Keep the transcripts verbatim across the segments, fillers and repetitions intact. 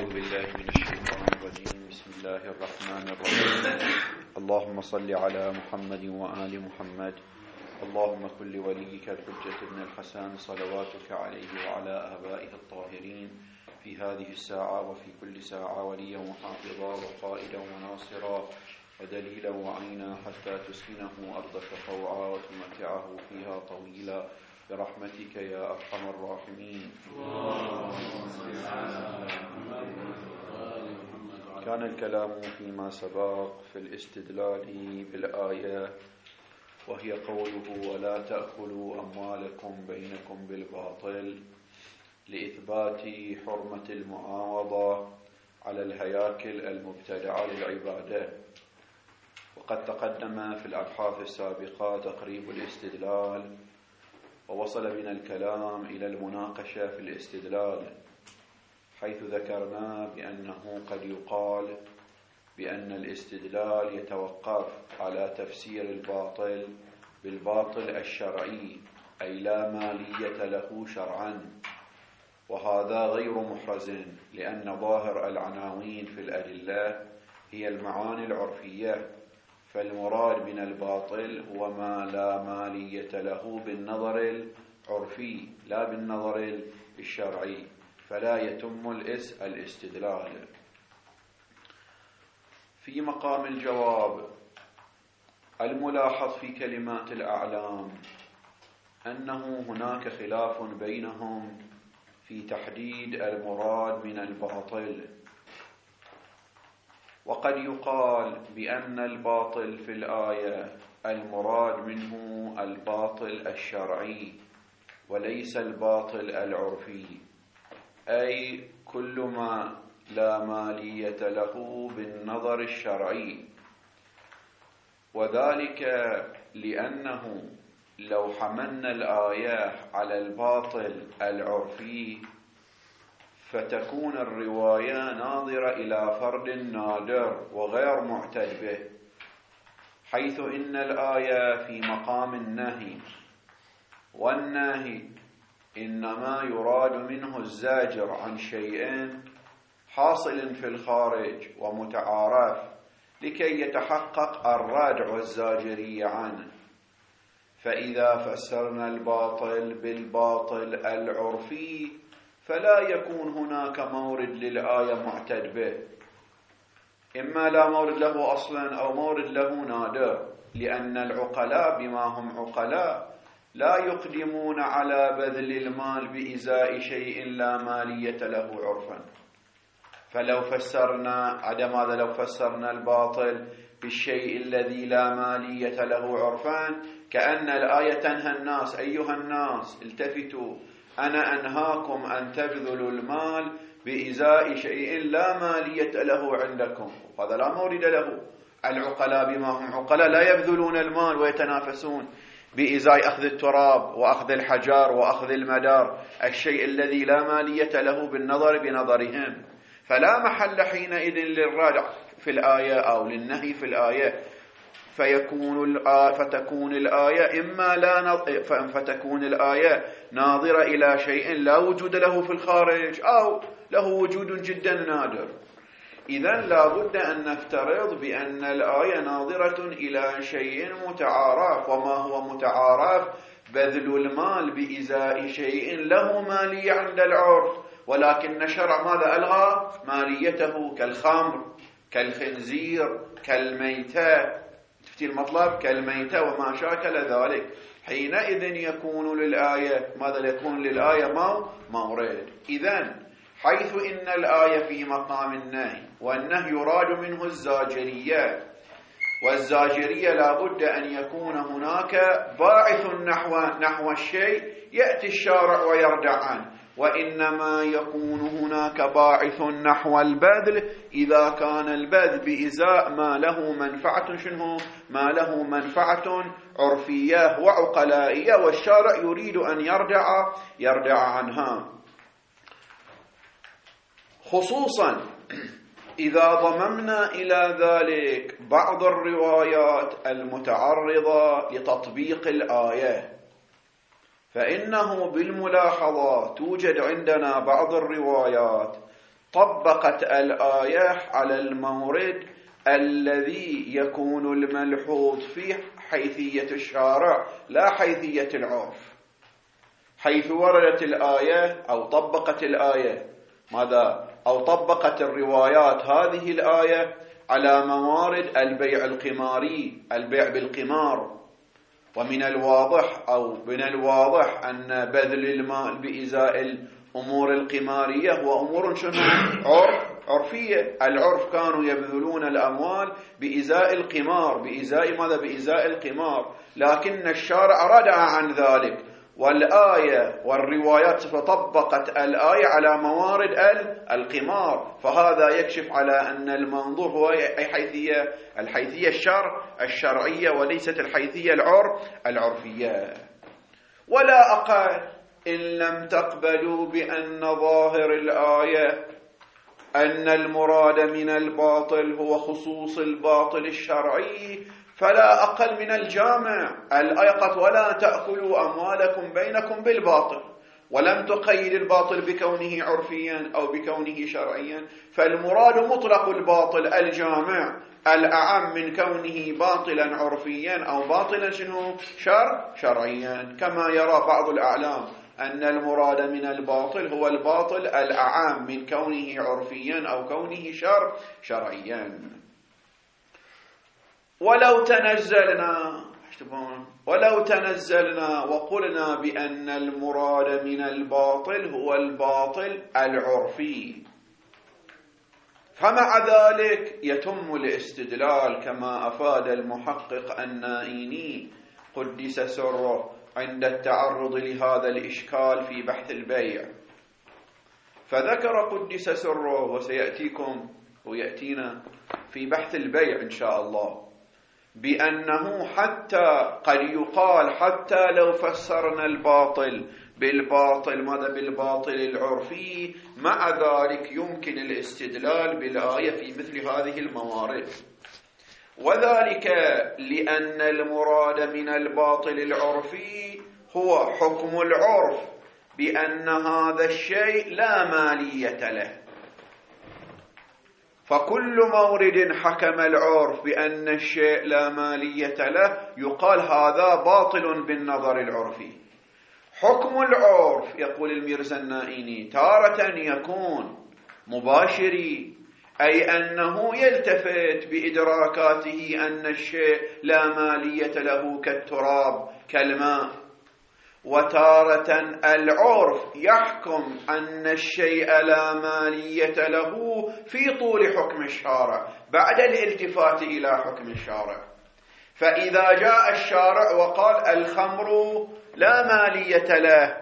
بالله من الشيطان الرجيم. بسم الله الرحمن الرحيم. اللهم صل على محمد وآل محمد. اللهم كن لوليك الحجة بن الحسن صلواتك عليه وعلى آبائه الطاهرين في هذه الساعة وفي كل ساعة وليا وحافظا وقائدا وناصرا ودليلا وعينا حتى تسكنه أرضك طوعا وتمتعه فيها طويلا برحمتك يا أرحم الراحمين. كان الكلام فيما سبق في الاستدلال بالآية، وهي قوله ولا تأكلوا أموالكم بينكم بالباطل، لإثبات حرمة المعاوضة على الهياكل المبتدعة للعبادة. وقد تقدم في الأبحاث السابقة تقريب الاستدلال، ووصل بنا الكلام إلى المناقشة في الاستدلال، حيث ذكرنا بأنه قد يقال بأن الاستدلال يتوقف على تفسير الباطل بالباطل الشرعي، أي لا مالية له شرعا، وهذا غير محرز، لأن ظاهر العناوين في الأدلة هي المعاني العرفية، فالمراد من الباطل هو ما لا مالية له بالنظر العرفي لا بالنظر الشرعي، فلا يتم الاس الاستدلال. في مقام الجواب، الملاحظ في كلمات الأعلام أنه هناك خلاف بينهم في تحديد المراد من الباطل، وقد يقال بأن الباطل في الآية المراد منه الباطل الشرعي وليس الباطل العرفي، أي كل ما لا مالية له بالنظر الشرعي، وذلك لأنه لو حملنا الآية على الباطل العرفي فتكون الرواية ناظرة إلى فرد نادر وغير معتد به، حيث إن الآية في مقام النهي، والنهي إنما يراد منه الزاجر عن شيء حاصل في الخارج ومتعارف لكي يتحقق الردع والزاجرية عنه. فإذا فسرنا الباطل بالباطل العرفي فلا يكون هناك مورد للآية معتد به، إما لا مورد له أصلا أو مورد له نادر، لأن العقلاء بما هم عقلاء لا يقدمون على بذل المال بإزاء شيء لا مالية له عرفا. فلو فسرنا عدم هذا لو فسرنا الباطل بالشيء الذي لا مالية له عرفا كأن الآية تنهى الناس: أيها الناس التفتوا، أنا أنهاكم أن تبذلوا المال بإزاء شيء لا مالية له عندكم، هذا لا مورد له. العقلاء بما هم عقلاء لا يبذلون المال ويتنافسون بإزاء أخذ التراب وأخذ الحجار وأخذ المدار، الشيء الذي لا مالية له بالنظر بنظرهم، فلا محل حينئذ للردع في الآية أو للنهي في الآية، فيكون فتكون الآية إما لا نظ... فتكون الآية ناظرة إلى شيء لا وجود له في الخارج أو له وجود جدا نادر. إذن لا بد أن نفترض بأن الآية ناظرة إلى شيء متعارف، وما هو متعارف؟ بذل المال بإزاء شيء له مالية عند العرف، ولكن الشرع ماذا ألغى؟ ماليته، كالخمر، كالخنزير، كالميتة، تفتي المطلب، كالميتة وما شاكل ذلك. حينئذ يكون للآية ماذا يكون للآية ما مورد. إذن حيث إن الآية في مقام النهي، والنهي يراد منه الزاجرية، والزاجرية لا بد أن يكون هناك باعث نحو نحو الشيء يأتي الشارع ويردع عنه، وإنما يكون هناك باعث نحو البذل إذا كان البذل بإزاء ما له منفعة شنو؟ ما له منفعة عرفية وعقلائية، والشارع يريد أن يردع يردع عنها، خصوصا إذا ضممنا إلى ذلك بعض الروايات المتعرضة لتطبيق الآية، فإنه بالملاحظة توجد عندنا بعض الروايات طبقت الآية على المورد الذي يكون الملحوظ فيه حيثية الشارع لا حيثية العرف. حيث وردت الآية أو طبقت الآية ماذا؟ أو طبقت الروايات هذه الآية على موارد البيع القماري، البيع بالقمار. ومن الواضح أو من الواضح أن بذل المال بإزاء الأمور القمارية هو أمور شنو؟ عرف عرفية. العرف كانوا يبذلون الأموال بإزاء القمار، بإزاء ماذا؟ بإزاء القمار. لكن الشارع ردع عن ذلك، والآية والروايات فطبقت الآية على موارد القمار. فهذا يكشف على أن المنظور هو أي حيثية؟ الحيثية الشرع الشرعية وليست الحيثية العرف العرفية. ولا أقل إن لم تقبلوا بأن ظاهر الآية أن المراد من الباطل هو خصوص الباطل الشرعي، فلا أقل من الجامع. الآية قالت ولا تأكلوا أموالكم بينكم بالباطل، ولم تقيد الباطل بكونه عرفيا أو بكونه شرعيا. فالمراد مطلق الباطل الجامع الأعم من كونه باطلا عرفيا أو باطلا شنو؟ شر شرعيا. كما يرى بعض الأعلام أن المراد من الباطل هو الباطل الأعم من كونه عرفيا أو كونه شر شرعيا. ولو تنزلنا ولو تنزلنا وقلنا بأن المراد من الباطل هو الباطل العرفي، فمع ذلك يتم الاستدلال كما أفاد المحقق النائيني قدس سره عند التعرض لهذا الإشكال في بحث البيع. فذكر قدس سره، وسيأتيكم ويأتينا في بحث البيع إن شاء الله، بأنه حتى قد يقال حتى لو فسرنا الباطل بالباطل ماذا؟ بالباطل العرفي، مع ذلك يمكن الاستدلال بالآية في مثل هذه الموارد. وذلك لأن المراد من الباطل العرفي هو حكم العرف بأن هذا الشيء لا مالية له. فكل مورد حكم العرف بأن الشيء لا مالية له يقال هذا باطل بالنظر العرفي. حكم العرف يقول الميرزا النائيني تارة يكون مباشري، أي أنه يلتفت بإدراكاته أن الشيء لا مالية له كالتراب كالماء، وتارة العرف يحكم أن الشيء لا مالية له في طول حكم الشارع بعد الالتفات إلى حكم الشارع. فإذا جاء الشارع وقال الخمر لا مالية له،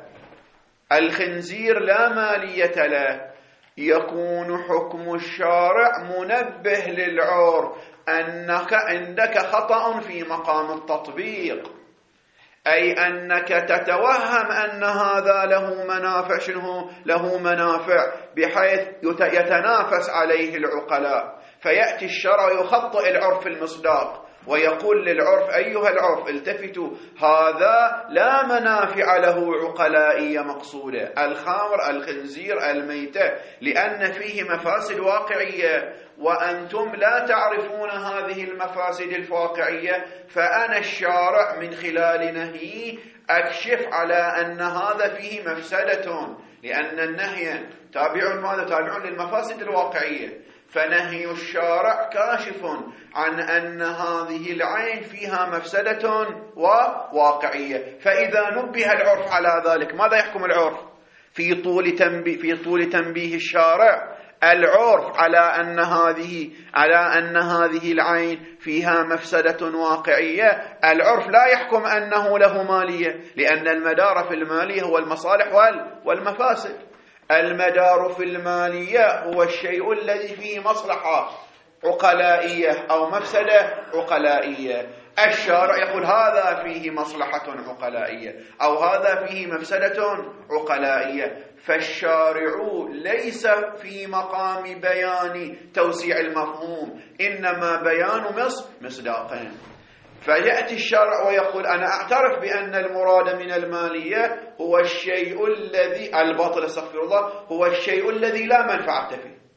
الخنزير لا مالية له، يكون حكم الشارع منبه للعرف أنك عندك خطأ في مقام التطبيق، أي أنك تتوهم أن هذا له منافع شنو؟ له منافع بحيث يتنافس عليه العقلاء، فيأتي الشرع يخطئ العرف المصداق ويقول للعرف أيها العرف التفتوا، هذا لا منافع له عقلائية مقصودة، الخمر الخنزير الميتة، لأن فيه مفاسد واقعية وأنتم لا تعرفون هذه المفاسد الواقعية، فأنا الشارع من خلال نهي أكشف على أن هذا فيه مفسدة، لأن النهي تابع ماذا؟ تابع للمفاسد الواقعية. فنهي الشارع كاشف عن أن هذه العين فيها مفسدة وواقعية. فإذا نبه العرف على ذلك ماذا يحكم العرف؟ في طول تنبيه في طول تنبيه الشارع العرف على أن هذه على أن هذه العين فيها مفسدة واقعية، العرف لا يحكم أنه له مالية، لأن المدار في المالية هو المصالح والمفاسد. المدار في المالية هو الشيء الذي فيه مصلحة عقلائية أو مفسدة عقلائية. الشارع يقول هذا فيه مصلحة عقلائية أو هذا فيه مفسدة عقلائية، فالشارع ليس في مقام بيان توسيع المفهوم، إنما بيان مصداقين. فيأتي الشرع ويقول أنا أعترف بأن المراد من المالية هو الشيء الذي الباطل استغفر الله هو الشيء الذي لا منفعة فيه،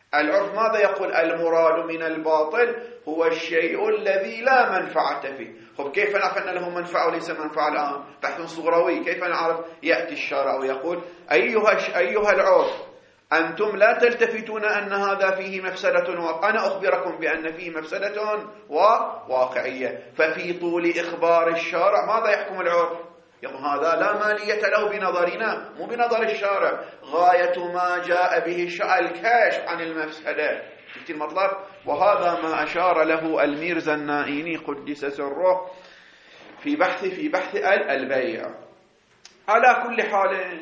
العرف ماذا يقول؟ المراد من الباطل هو الشيء الذي لا منفعة فيه. خب كيف نعرف أن له منفعة وليس منفعة الآن؟ بحث صغروي. كيف نعرف؟ يأتي الشارع ويقول أيها, أيها العرف، أنتم لا تلتفتون أن هذا فيه مفسدة واقعية، أنا أخبركم بأن فيه مفسدة واقعية. ففي طول إخبار الشارع ماذا يحكم العرف؟ يقول هذا لا مالية له بنظرنا، مو بنظر الشارع، غاية ما جاء به الشارع الكشف عن المفسدة. شفتي المطلب؟ وهذا ما أشار له الميرزا النائيني قدس سره في بحث في بحث البيع. على كل حال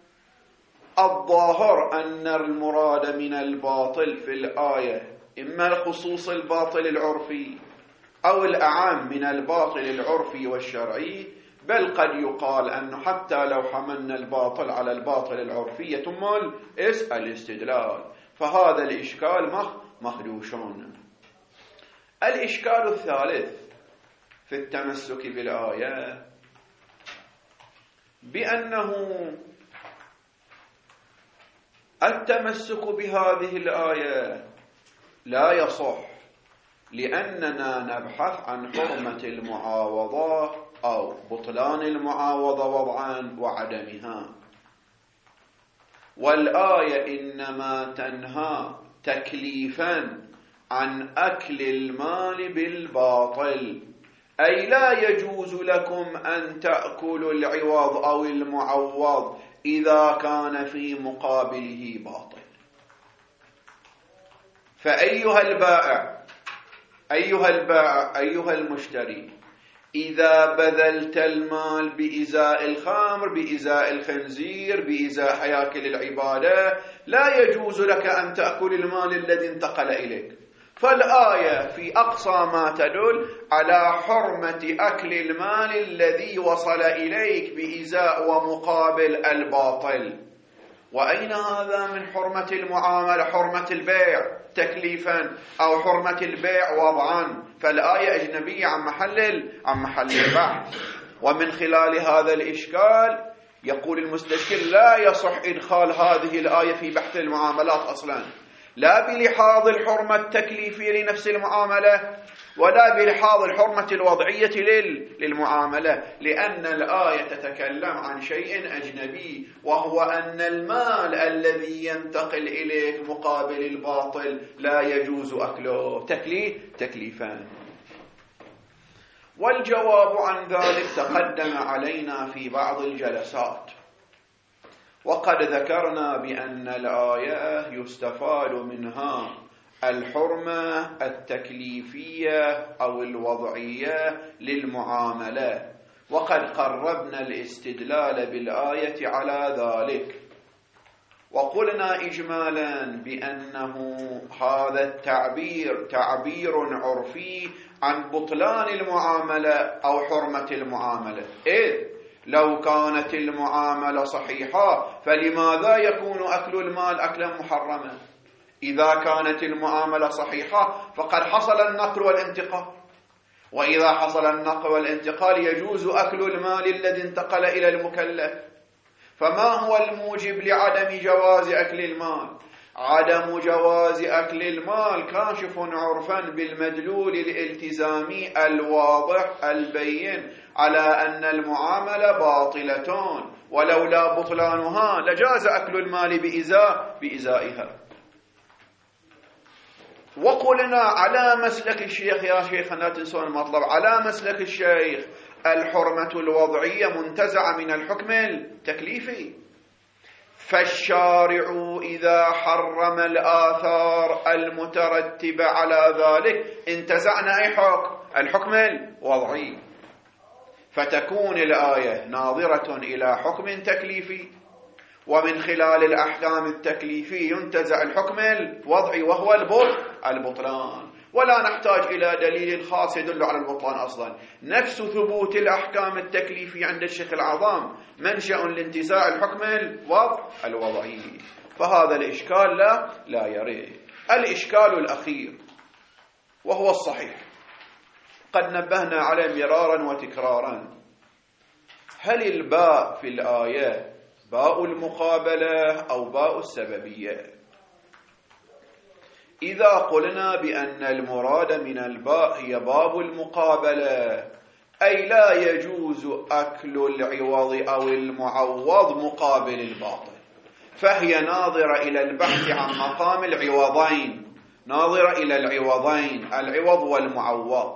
الظاهر أن المراد من الباطل في الآية إما الخصوص الباطل العرفي أو الأعم من الباطل العرفي والشرعي، بل قد يقال أنه حتى لو حملنا الباطل على الباطل العرفي يتم الاستدلال. فهذا الإشكال مخدوشون. الإشكال الثالث في التمسك بالآية بأنه التمسك بهذه الآية لا يصح لأننا نبحث عن حرمة المعاوضة أو بطلان المعاوضة وضعا وعدمها، والآية إنما تنهى تكليفا عن أكل المال بالباطل، أي لا يجوز لكم أن تأكلوا العوض أو المعوض إذا كان في مقابله باطل. فأيها البائع أيها البائع أيها المشتري، إذا بذلت المال بإزاء الخمر، بإزاء الخنزير، بإزاء هياكل العبادة، لا يجوز لك أن تأكل المال الذي انتقل إليك. فالآية في أقصى ما تدل على حرمة أكل المال الذي وصل إليك بإزاء ومقابل الباطل. وأين هذا من حرمة المعاملة؟ حرمة البيع تكليفا أو حرمة البيع وضعا. فالآية أجنبية عن محل عن محل البحث. ومن خلال هذا الإشكال يقول المستشكل لا يصح إدخال هذه الآية في بحث المعاملات أصلا، لا بلحاظ الحرمة التكليفية لنفس المعاملة ولا بلحاظ الحرمة الوضعية للمعاملة، لأن الآية تتكلم عن شيء أجنبي، وهو أن المال الذي ينتقل إليك مقابل الباطل لا يجوز أكله تكليف تكليفان. والجواب عن ذلك تقدم علينا في بعض الجلسات، وقد ذكرنا بأن الآية يستفاد منها الحرمة التكليفية أو الوضعية للمعاملة، وقد قربنا الاستدلال بالآية على ذلك. وقلنا إجمالا بأنه هذا التعبير تعبير عرفي عن بطلان المعاملة أو حرمة المعاملة، إذ لو كانت المعاملة صحيحة فلماذا يكون أكل المال أكلا محرما؟ إذا كانت المعاملة صحيحة فقد حصل النقل والانتقال، وإذا حصل النقل والانتقال يجوز أكل المال الذي انتقل إلى المكلف. فما هو الموجب لعدم جواز أكل المال؟ عدم جواز أكل المال كاشف عرفا بالمدلول الالتزامي الواضح البين على أن المعاملة باطلة، ولولا بطلانها لجاز أكل المال بإزاء بإزائها. وقلنا على مسلك الشيخ يا شيخ لا تنسون المطلب، على مسلك الشيخ الحرمة الوضعية منتزعة من الحكم التكليفي، فالشارع إذا حرم الآثار المترتبة على ذلك انتزعنا أي حكم؟ الحكم الوضعي، فتكون الآية ناظرة إلى حكم تكليفي، ومن خلال الأحكام التكليفية ينتزع الحكم الوضعي وهو البطلان، ولا نحتاج إلى دليل خاص يدل على البطلان أصلا. نفس ثبوت الأحكام التكليفية عند الشيخ العظام منشأ لانتزاع الحكم الوضعي. فهذا الإشكال لا لا يريد. الإشكال الأخير وهو الصحيح قد نبهنا عليه مرارا وتكرارا، هل الباء في الآية باء المقابلة أو باء السببية؟ إذا قلنا بأن المراد من الباء هي باب المقابلة، أي لا يجوز أكل العوض أو المعوض مقابل الباطل، فهي ناظرة إلى البحث عن مقام العوضين، ناظرة إلى العوضين، العوض والمعوض.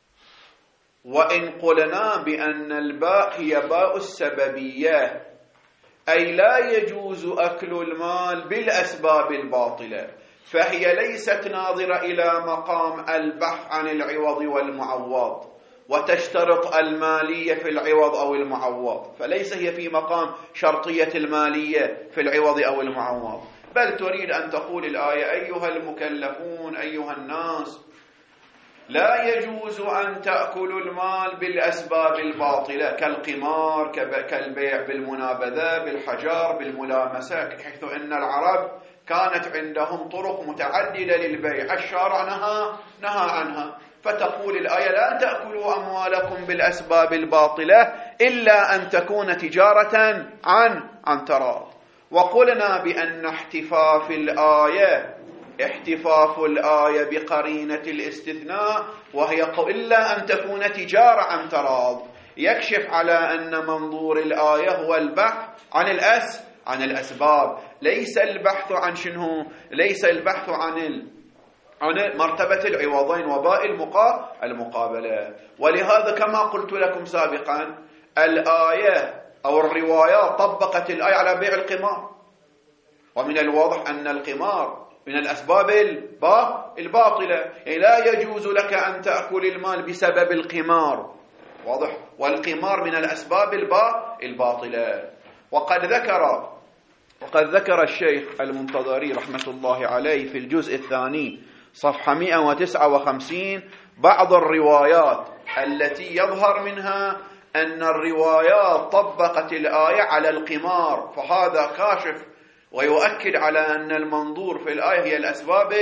وإن قلنا بأن الباء هي باء السببية، أي لا يجوز أكل المال بالأسباب الباطلة، فهي ليست ناظرة إلى مقام البحث عن العوض والمعوض وتشترط المالية في العوض أو المعوض، فليس هي في مقام شرطية المالية في العوض أو المعوض، بل تريد أن تقول الآية: أيها المكلفون، أيها الناس، لا يجوز أن تأكلوا المال بالأسباب الباطلة كالقمار، كالبيع بالمنابذة، بالحجار، بالملامسة، حيث أن العرب كانت عندهم طرق متعددة للبيع، الشارع نهى نهى عنها، فتقول الآية: لا تأكلوا أموالكم بالأسباب الباطلة إلا أن تكون تجارة عن عن تراض. وقلنا بأن احتفاف الآية احتفاف الآية بقرينة الاستثناء، وهي إلا أن تكون تجارة عن تراض، يكشف على أن منظور الآية هو البحث عن الأس عن الأسباب، ليس البحث عن شنو ليس البحث عن ال... عن مرتبة العوضين وباء المقا... المقابلة. ولهذا كما قلت لكم سابقا، الآية أو الروايات طبقت الآية على بيع القمار، ومن الواضح أن القمار من الأسباب الباطلة، يعني لا يجوز لك أن تأكل المال بسبب القمار، واضح، والقمار من الأسباب الباطلة. وقد ذكر وقد ذكر الشيخ المنتظري رحمة الله عليه في الجزء الثاني صفحة مئة وتسعة وخمسين بعض الروايات التي يظهر منها أن الروايات طبقت الآية على القمار، فهذا كاشف ويؤكد على أن المنظور في الآية هي الأسباب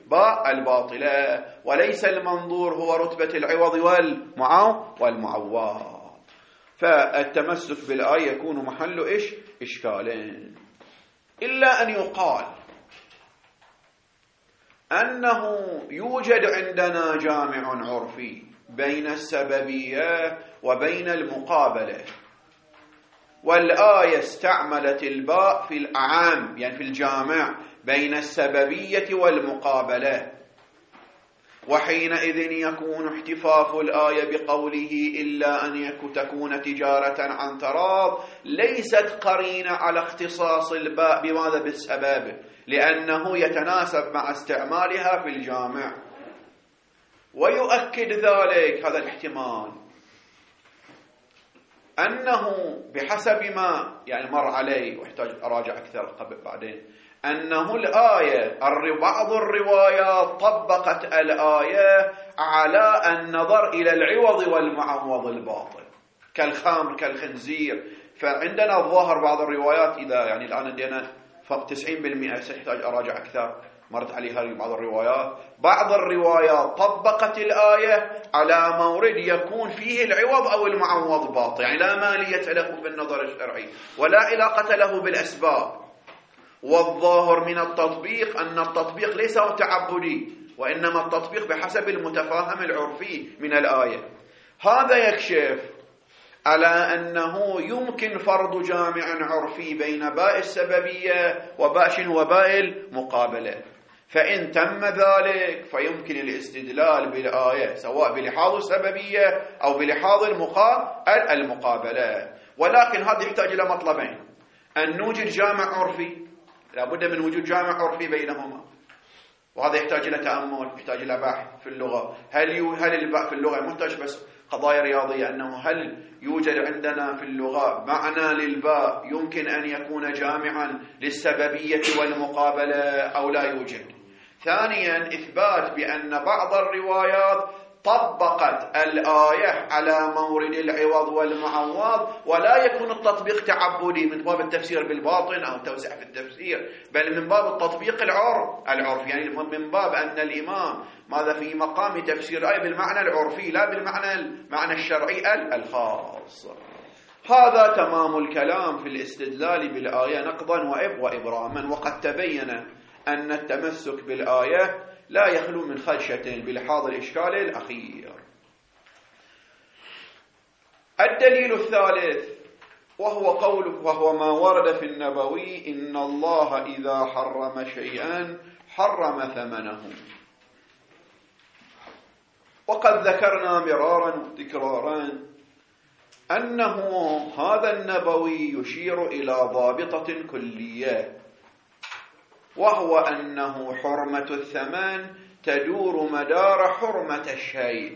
الباطلة، وليس المنظور هو رتبة العوض والمعوض. فالتمسك بالآية يكون محل إيش إشكالين، إلا أن يقال أنه يوجد عندنا جامع عرفي بين السببية وبين المقابلة، والآية استعملت الباء في الأعام، يعني في الجامع بين السببية والمقابلة، وحينئذ يكون احتفاف الآية بقوله إلا أن تكون تجارة عن تراض ليست قرينة على اختصاص الباء بماذا؟ بالسبب، لأنه يتناسب مع استعمالها في الجامع. ويؤكد ذلك هذا الاحتمال أنه بحسب ما يعني مر علي واحتاج أراجع أكثر قبل بعدين، أنه الآية بعض الروايات طبقت الآية على النظر إلى العوض والمعوض الباطل كالخمر كالخنزير. فعندنا الظاهر بعض الروايات، إذا يعني الآن عندنا فوق تسعين بالمئة، سيحتاج أراجع أكثر، مرت عليها بعض الروايات، بعض الروايات طبقت الآية على مورد يكون فيه العوض أو المعوض باطل، يعني لا مالية له بالنظر الشرعي ولا علاقة له بالأسباب. والظاهر من التطبيق أن التطبيق ليس تعبدي، وإنما التطبيق بحسب المتفاهم العرفي من الآية. هذا يكشف على أنه يمكن فرض جامع عرفي بين باء السببية وباء وباء المقابلة، فإن تم ذلك فيمكن الاستدلال بالآية سواء بلحاظ السببية أو بلحاظ المقابلة. ولكن هذا يحتاج إلى مطلبين: أن نوجد جامع عرفي، لابد من وجود جامع عرفي بينهما، وهذا يحتاج إلى تأمل، يحتاج إلى بحث في اللغة. هل يو هل الباء في اللغة منتج بس قضايا رياضية، أنه هل يوجد عندنا في اللغة معنى للباء يمكن أن يكون جامعا للسببية والمقابلة أو لا يوجد؟ ثانيا، إثبات بأن بعض الروايات طبقت الآية على مورد العوض والمعوض، ولا يكون التطبيق تعبدي من باب التفسير بالباطن أو توسع في التفسير، بل من باب التطبيق العرف العرف يعني من باب أن الإمام ماذا في مقام تفسير الآية بالمعنى العرفي لا بالمعنى المعنى الشرعي الخاص. هذا تمام الكلام في الاستدلال بالآية نقضا وإبراما. وقد تبين أن التمسك بالآية لا يخلو من خدشة بلحاظ الإشكال الأخير. الدليل الثالث وهو قوله وهو ما ورد في النبوي إن الله إذا حرم شيئا حرم ثمنه. وقد ذكرنا مرارا وتكرارا أنه هذا النبوي يشير إلى ضابطة كلية، وهو أنه حرمة الثمن تدور مدار حرمة الشيء،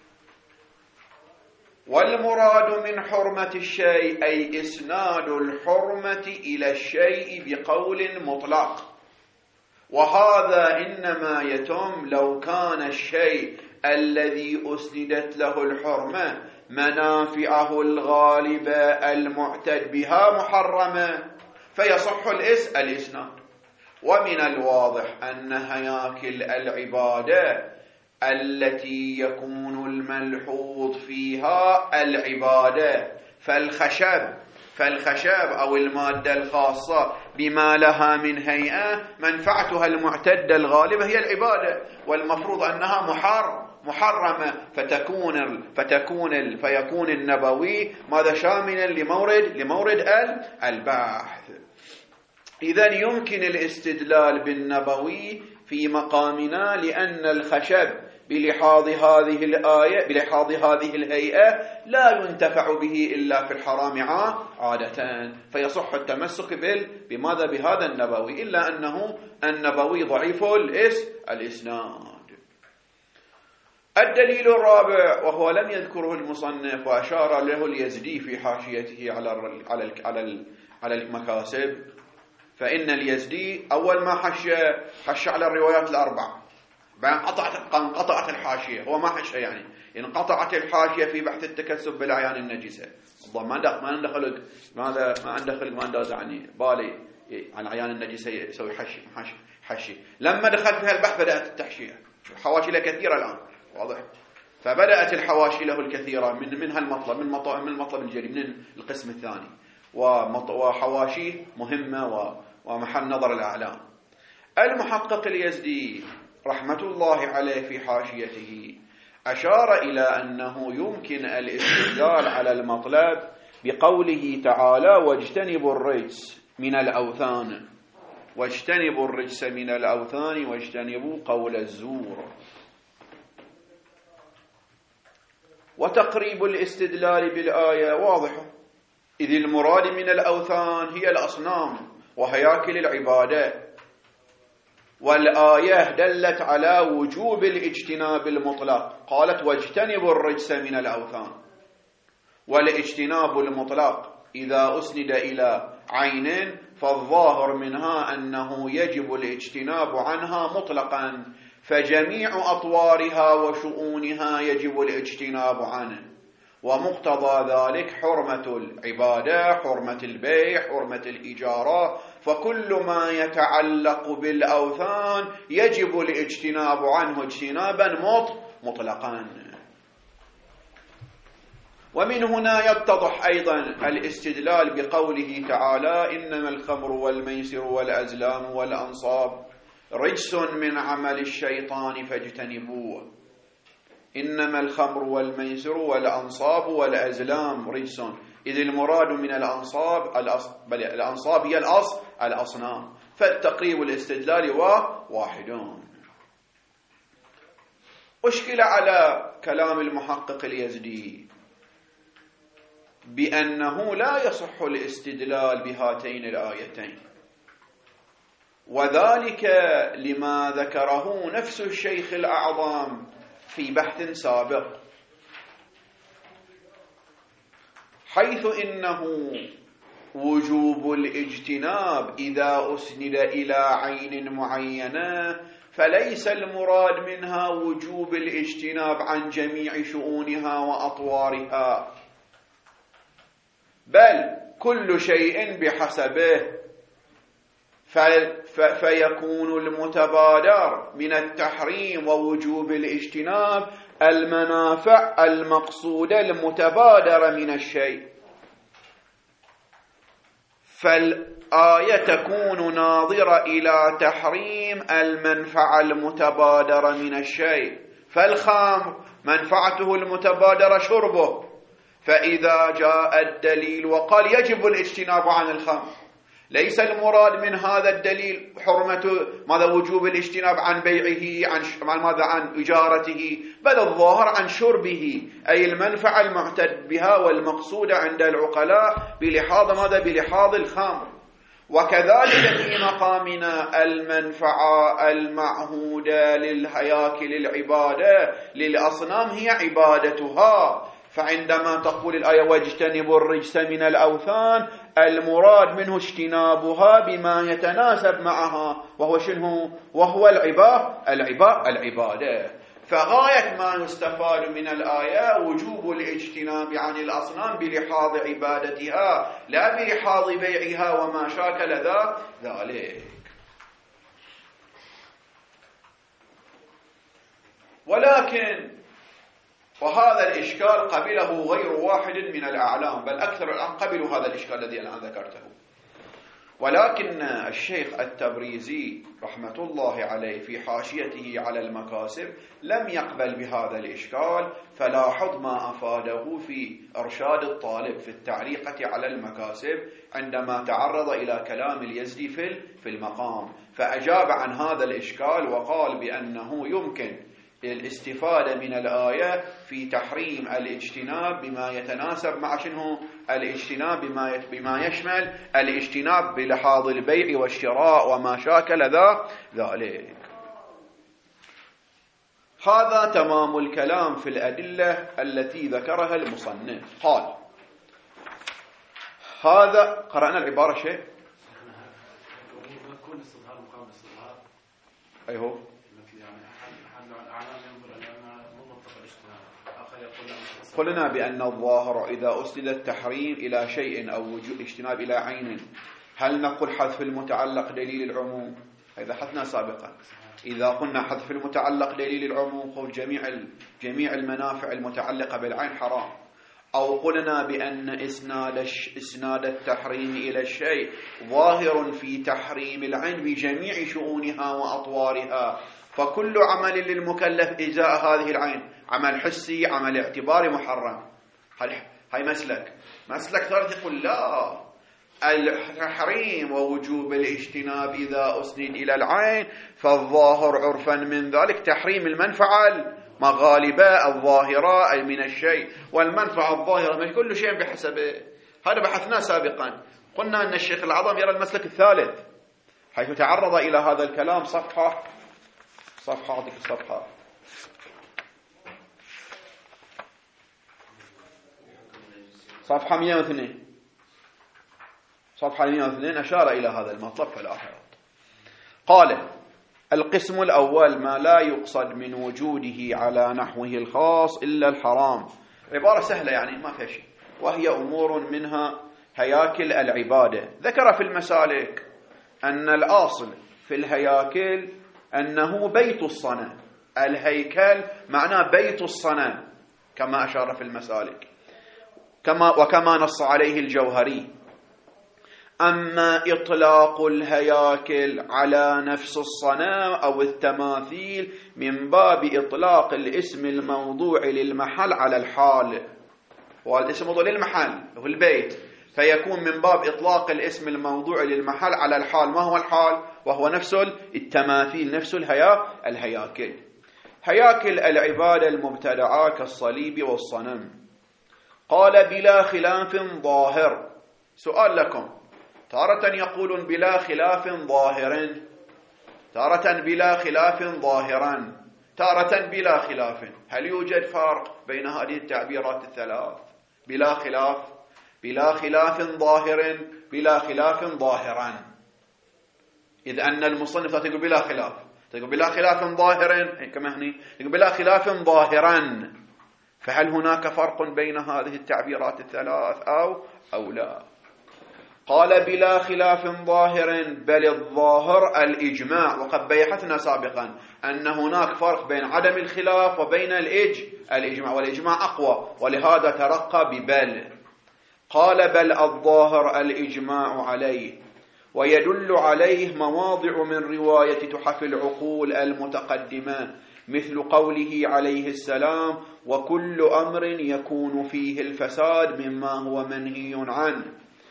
والمراد من حرمة الشيء أي إسناد الحرمة إلى الشيء بقول مطلق، وهذا إنما يتم لو كان الشيء الذي أسندت له الحرمة منافعه الغالبة المعتد بها محرمة فيصح الإسناد. ومن الواضح أن هياكل العبادة التي يكون الملحوظ فيها العبادة فالخشب فالخشب أو المادة الخاصة بما لها من هيئة منفعتها المعتدة الغالبة هي العبادة، والمفروض أنها محرم محرمة فتكون فتكون فيكون النبوي ماذا شاملا لمورد لمورد البحث. إذن يمكن الاستدلال بالنبوي في مقامنا لأن الخشب بلحاظ هذه الآية بلحاظ هذه الهيئة لا ينتفع به إلا في الحرام عادة، فيصح التمسك بماذا بهذا النبوي، إلا أنه النبوي ضعيف الإسناد. الدليل الرابع وهو لم يذكره المصنف وأشار له اليزدي في حاشيته على على على على المكاسب، فإن اليزدي أول ما حش حش على الروايات الأربعة بعد قطعت انقطعت الحاشية، هو ما حش يعني انقطعت الحاشية في بحث التكسب بالأعيان النجسة. والله ما دخل ما ندخل ماذا ما ندخل ما نداز يعني بالي عن الأعيان النجسة يسوي حشي حشي حشي لما دخل في البحث بدأت التحشية، الحواشي له كثيرة الآن واضح، فبدأت الحواشي له الكثيرة من منها المطلب من من المطلب الجلي من القسم الثاني، وحواشي مهمة ومحل نظر الأعلام. المحقق اليزدي رحمة الله عليه في حاشيته أشار إلى أنه يمكن الاستدلال على المطلب بقوله تعالى واجتنبوا الرجس من الأوثان واجتنبوا الرجس من الأوثان واجتنبوا قول الزور. وتقريب الاستدلال بالآية واضحة، إذ المراد من الأوثان هي الأصنام وهياكل العبادة، والآية دلت على وجوب الاجتناب المطلق، قالت واجتنبوا الرجس من الأوثان، والاجتناب المطلق إذا أسند إلى عين فالظاهر منها أنه يجب الاجتناب عنها مطلقا، فجميع أطوارها وشؤونها يجب الاجتناب عنه، ومقتضى ذلك حرمة العبادة، حرمة البيع، حرمة الإجارة، فكل ما يتعلق بالأوثان يجب الاجتناب عنه اجتنابا مطلقا. ومن هنا يتضح أيضا الاستدلال بقوله تعالى إنما الخمر والميسر والأزلام والأنصاب رجس من عمل الشيطان فاجتنبوه. إنما الخمر والميسر والأنصاب والأزلام رجس، إذ المراد من الأنصاب الأص... بل الأنصاب هي الأص... الأصنام، فالتقريب الاستدلال واحدون. أشكل على كلام المحقق اليزدي بأنه لا يصح الاستدلال بهاتين الآيتين، وذلك لما ذكره نفس الشيخ الأعظم في بحث سابق، حيث إنه وجوب الاجتناب إذا أسند إلى عين معينة فليس المراد منها وجوب الاجتناب عن جميع شؤونها وأطوارها، بل كل شيء بحسبه، فيكون المتبادر من التحريم ووجوب الاجتناب المنافع المقصودة المتبادرة من الشيء. آية تكون ناظرة إلى تحريم المنفعة المتبادرة من الشيء، فالخمر منفعته المتبادرة شربه، فإذا جاء الدليل وقال يجب الاجتناب عن الخمر، ليس المراد من هذا الدليل حرمة ماذا وجوب الاجتناب عن بيعه، عن ماذا عن إجارته، بل الظاهر عن شربه، أي المنفعة المعتد بها والمقصودة عند العقلاء بلحاظ ماذا بلحاظ الخمر. وكذلك في مقامنا المنفعة المعهودة للهياكل العبادة للأصنام هي عبادتها، فعندما تقول الآية واجتنبوا الرجس من الأوثان، المراد منه اجتنابها بما يتناسب معها، وهو شنو؟ وهو العبادة العبادة العبادة. فغاية ما يستفاد من الآية وجوب الاجتناب عن الأصنام بلحاظ عبادتها، لا بلحاظ بيعها وما شاكل ذلك. ولكن وهذا الإشكال قبله غير واحد من الأعلام، بل أكثر الأعلام قبلوا هذا الإشكال الذي أنا ذكرته، ولكن الشيخ التبريزي رحمة الله عليه في حاشيته على المكاسب لم يقبل بهذا الإشكال، فلاحظ ما أفاده في إرشاد الطالب في التعليقة على المكاسب عندما تعرض إلى كلام اليزدي في المقام، فأجاب عن هذا الإشكال وقال بأنه يمكن الاستفادة من الآية في تحريم الاجتناب بما يتناسب مع شنو الاجتناب بما بما يشمل الاجتناب بلحاظ البيع والشراء وما شاكل ذلك. هذا تمام الكلام في الأدلة التي ذكرها المصنف. قال هذا قرأنا العبارة شيء أيهو قلنا بأن الظاهر إذا أسند التحريم إلى شيء أو وجوب اجتناب إلى عين، هل نقول حذف المتعلق دليل العموم؟ إذا حثنا سابقا إذا قلنا حذف المتعلق دليل العموم قول جميع جميع المنافع المتعلقة بالعين حرام، أو قلنا بأن إسناد إسناد التحريم إلى الشيء ظاهر في تحريم العين بجميع شؤونها وأطوارها، فكل عمل للمكلف إزاء هذه العين عمل حسي عمل اعتباري محرم. هاي مسلك مسلك ثالث يقول لا، التحريم ووجوب الاجتناب إذا أسند إلى العين فالظاهر عرفا من ذلك تحريم المنفعة المغالبة الظاهرة أي من الشيء، والمنفعة الظاهرة من كل شيء بحسبه. هذا بحثنا سابقا، قلنا أن الشيخ العظم يرى المسلك الثالث حيث تعرض إلى هذا الكلام. صفحة صفحة أعطيك الصفحة صفحة مئة واثنين صفحة مئة واثنين أشار إلى هذا المطلب في الآخرة. قال القسم الأول ما لا يقصد من وجوده على نحوه الخاص إلا الحرام. عبارة سهلة يعني ما فيها شيء، وهي أمور منها هياكل العبادة. ذكر في المسالك أن الأصل في الهياكل أنه بيت الصنم، الهيكل معناه بيت الصنم كما أشار في المسالك كما وكما نص عليه الجوهري. أما إطلاق الهياكل على نفس الصنم أو التماثيل من باب إطلاق الاسم الموضوع للمحل على الحال، والاسم الموضوع للمحل هو البيت، فيكون من باب إطلاق الاسم الموضوع للمحل على الحال. ما هو الحال؟ وهو نفس التماثيل نفس الهيا الهياكل. هياكل العبادة المبتدعة كالصليب والصنم. قال بلا خلاف ظاهر. سؤال لكم، تارة يقولون بلا خلاف ظاهر، تارة بلا خلاف ظاهرا، تارة بلا خلاف. هل يوجد فرق بين هذه التعبيرات الثلاث؟ بلا خلاف بلا خلاف ظاهر بلا خلاف ظاهرا. إذ أن المصنف تقول بلا خلاف، تقول بلا خلاف ظاهر كما هني تقول بلا خلاف ظاهرا، فهل هناك فرق بين هذه التعبيرات الثلاث أو أو لا؟ قال بلا خلاف ظاهر بل الظاهر الإجماع، وقد بيحثنا سابقا أن هناك فرق بين عدم الخلاف وبين الإج الإجماع، والإجماع أقوى، ولهذا ترقى ببل. قال بل الظاهر الإجماع عليه، ويدل عليه مواضع من رواية تحف العقول المتقدمة، مثل قوله عليه السلام: وكل أمر يكون فيه الفساد مما هو منهي عنه،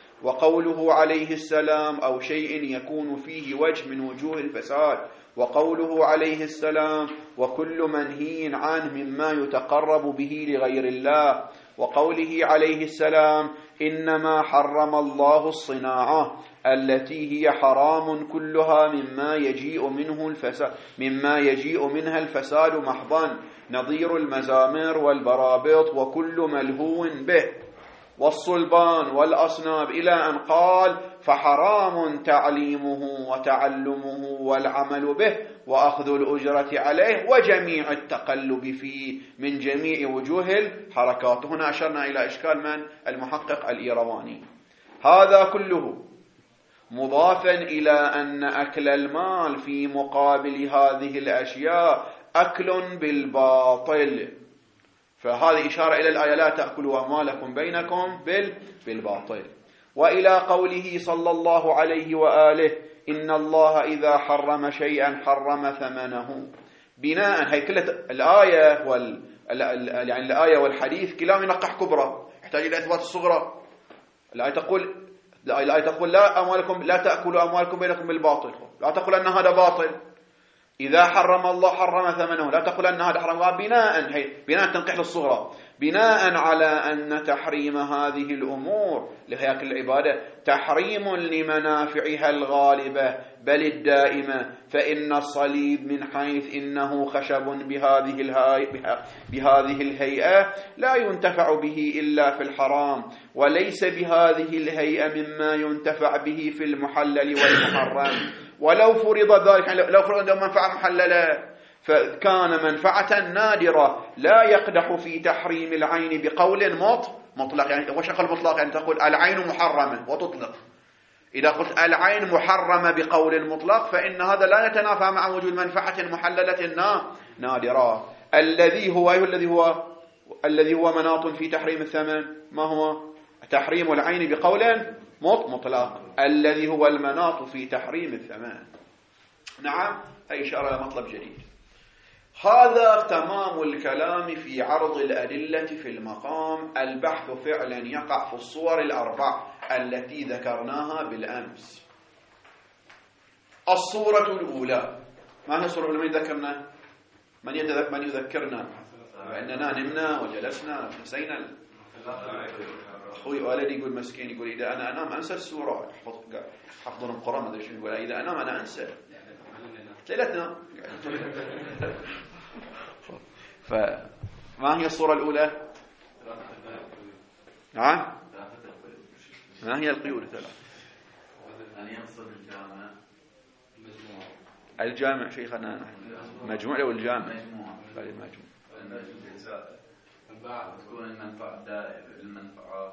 وقوله عليه السلام: أو شيء يكون فيه وجه من وجوه الفساد، وقوله عليه السلام: وكل منهي عنه مما يتقرب به لغير الله، وقوله عليه السلام: إنما حرم الله الصناعة التي هي حرام كلها مما يجيء منه الفساد مما يجيء منها الفساد محضا، نظير المزامر والبرابط وكل ملهو به، والصلبان والأصناب، إلى أن قال: فحرام تعليمه وتعلمه والعمل به وأخذ الأجرة عليه وجميع التقلب فيه من جميع وجوه الحركات. هنا أشرنا إلى إشكال من؟ المحقق الإيرواني. هذا كله مضافا إلى أن أكل المال في مقابل هذه الأشياء أكل بالباطل، فهذه إشارة إلى الآية: لا تأكلوا أموالكم بينكم بالباطل. وإلى قوله صلى الله عليه وآله: إن الله إذا حرم شيئا حرم ثمنه. بناء هي كل الآية وال يعني الآية والحديث كلاهما ينقح كبرى، يحتاج إلى إثبات الصغرى. الآية تقول الآية تقول لا أموالكم لا تأكلوا أموالكم بينكم بالباطل، لا تقول أن هذا باطل. إذا حرم الله حرم ثمنه، لا تقول أن هذا حرم. بناء هي بناء تنقح للصغرى، بناء على أن تحريم هذه الأمور لهياكل العبادة تحريم لمنافعها الغالبة بل الدائمة، فإن الصليب من حيث إنه خشب بهذه الهيئة, بهذه الهيئة لا ينتفع به إلا في الحرام، وليس بهذه الهيئة مما ينتفع به في المحلل والمحرم. ولو فرض ذلك، يعني لو فرض أنه منفعة محللة فكان منفعة نادرة لا يقدح في تحريم العين بقول مطلق. يعني وش أقول مطلق؟ يعني تقول العين محرمة وتطلق. إذا قلت العين محرمة بقول مطلق فإن هذا لا يتنافى مع وجود منفعة محللة نادرة. الذي هو الذي هو الذي هو مناط في تحريم الثمن، ما هو؟ تحريم العين بقول مطلق، الذي هو المناط في تحريم الثمن. نعم، هي إشارة إلى مطلب جديد. هذا تمام الكلام في عرض الأدلة في المقام. البحث فعلا يقع في الصور الأربع التي ذكرناها بالأمس. الصورة الأولى، ما هي الصورة الأولى؟ من يذكرنا؟ من يذكر من يذكرنا بأننا نمنا وجلسنا ونسينا؟ أخوي والدي يقول مسكين، يقول إذا أنا أنام أنسى السورة، حفظنا القرآن ما أدري شنو يقول، إذا أنام أنا أنسى ليلتنا. فما هي الصورة الأولى؟ نعم، ما هي القيود الثلاث؟ أن يقصد الجامع مجموع. الجامع شيخنا مجموع أو الجامع؟ مجموع. المجموع. تكون المنفعة دائرة، المنفعة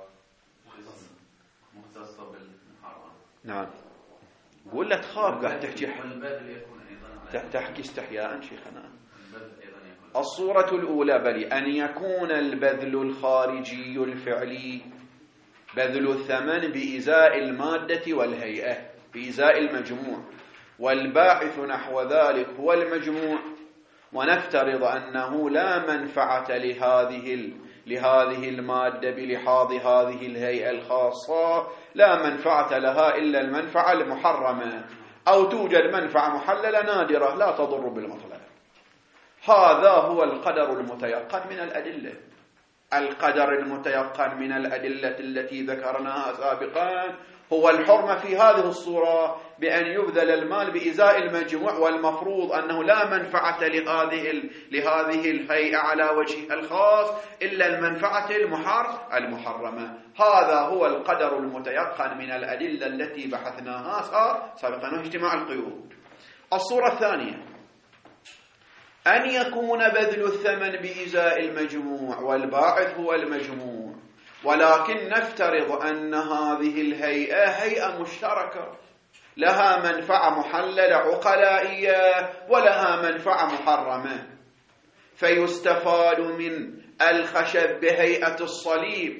مختصة بالمحرم. نعم. قول لا تخاف، قاعد تحكي والبذل يكون أيضا تحكي استحياء شيخنا. البذل أيضا يكون. الصورة الأولى بل أن يكون البذل الخارجي الفعلي بذل الثمن بإزاء المادة والهيئة، بإزاء المجموع، والباعث نحو ذلك هو المجموع، ونفترض أنه لا منفعة لهذه لهذه المادة بلحاظ هذه الهيئة الخاصة، لا منفعة لها إلا المنفعة المحرمة، أو توجد منفعة محللة نادرة لا تضر بالمطلق. هذا هو القدر المتيقن من الأدلة. القدر المتيقن من الأدلة التي ذكرناها سابقا هو الحرمة في هذه الصورة بأن يبذل المال بإزاء المجموع، والمفروض أنه لا منفعة لهذه لهذه الهيئة على وجهها الخاص إلا المنفعة المحر المحرمة. هذا هو القدر المتيقن من الأدلة التي بحثناها سابقا، اجتماع القيود. الصورة الثانية أن يكون بذل الثمن بإزاء المجموع، والباعث هو المجموع، ولكن نفترض أن هذه الهيئة هيئة مشتركة لها منفعة محللة عقلائية ولها منفعة محرمة، فيستفاد من الخشب بهيئة الصليب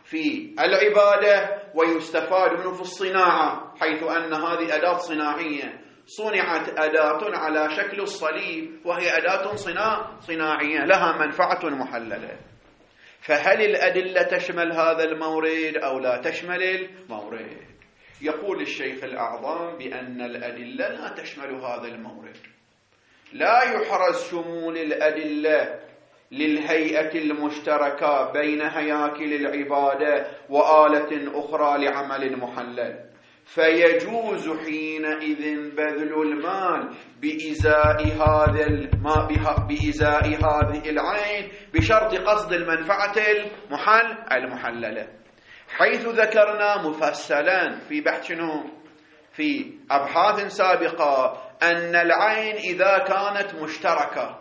في العبادة ويستفاد منه في الصناعة، حيث أن هذه أداة صناعية، صنعت أداة على شكل الصليب وهي أداة صناعية لها منفعة محللة. فهل الأدلة تشمل هذا المورد أو لا تشمل المورد؟ يقول الشيخ الأعظم بأن الأدلة لا تشمل هذا المورد. لا يحرز شمول الأدلة للهيئة المشتركة بين هياكل العبادة وآلة أخرى لعمل محلل، فيجوز حينئذ بذل المال بإزاء هذا الماء بإزاء هذه العين بشرط قصد المنفعة المحل المحللة، حيث ذكرنا مفصلا في بحثنا في أبحاث سابقة أن العين إذا كانت مشتركة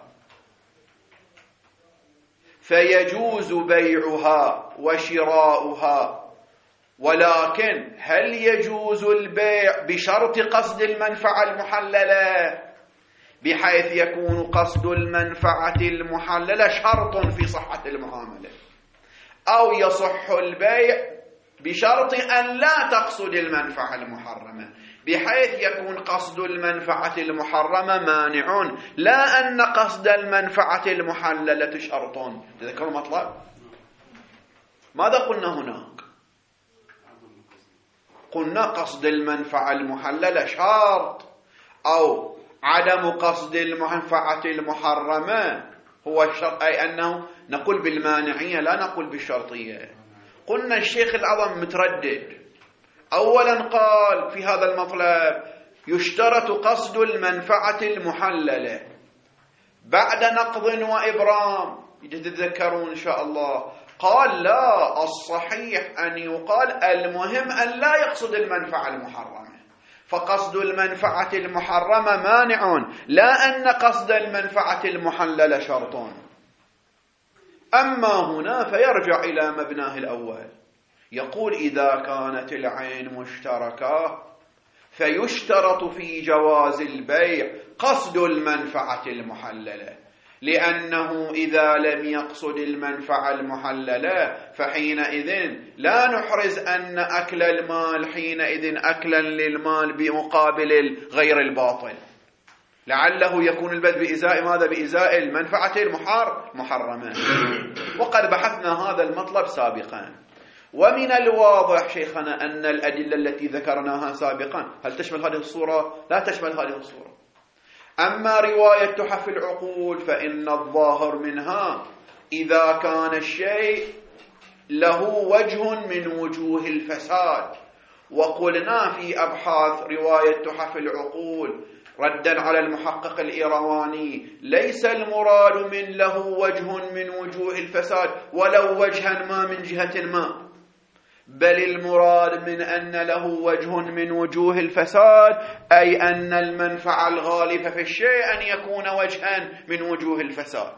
فيجوز بيعها وشراؤها، ولكن هل يجوز البيع بشرط قصد المنفعة المحللة، بحيث يكون قصد المنفعة المحللة شرط في صحة المعاملة، أو يصح البيع بشرط أن لا تقصد المنفعة المحرمة، بحيث يكون قصد المنفعة المحرمة مانع، لا أن قصد المنفعة المحللة شرط. تذكروا مطلب؟ ماذا قلنا هناك؟ قلنا قصد المنفعة المحللة شرط، أو عدم قصد المنفعة المحرمة هو الشرط، أي أنه نقول بالمانعية لا نقول بالشرطية. قلنا الشيخ الأعظم متردد. أولا قال في هذا المطلب يشترط قصد المنفعة المحللة بعد نقض وإبرام، تتذكرون إن شاء الله. قال لا، الصحيح أن يقال المهم أن لا يقصد المنفعة المحرمة، فقصد المنفعة المحرمة مانع، لا أن قصد المنفعة المحللة شرط. أما هنا فيرجع إلى مبناه الأول، يقول إذا كانت العين مشتركة فيشترط في جواز البيع قصد المنفعة المحللة، لأنه إذا لم يقصد المنفعة المحللة فحينئذ لا نحرز أن أكل المال حينئذ أكلا للمال بمقابل غير الباطل، لعله يكون البذل بإزاء ماذا؟ بإزاء المنفعة المحرمة. وقد بحثنا هذا المطلب سابقا. ومن الواضح شيخنا أن الأدلة التي ذكرناها سابقا هل تشمل هذه الصورة؟ لا تشمل هذه الصورة. أما رواية تحف العقول فإن الظاهر منها إذا كان الشيء له وجه من وجوه الفساد. وقلنا في أبحاث رواية تحف العقول ردا على المحقق الإيرواني ليس المراد من له وجه من وجوه الفساد ولو وجها ما من جهة ما، بل المراد من أن له وجه من وجوه الفساد أي أن المنفعة الغالبة في الشيء أن يكون وجها من وجوه الفساد.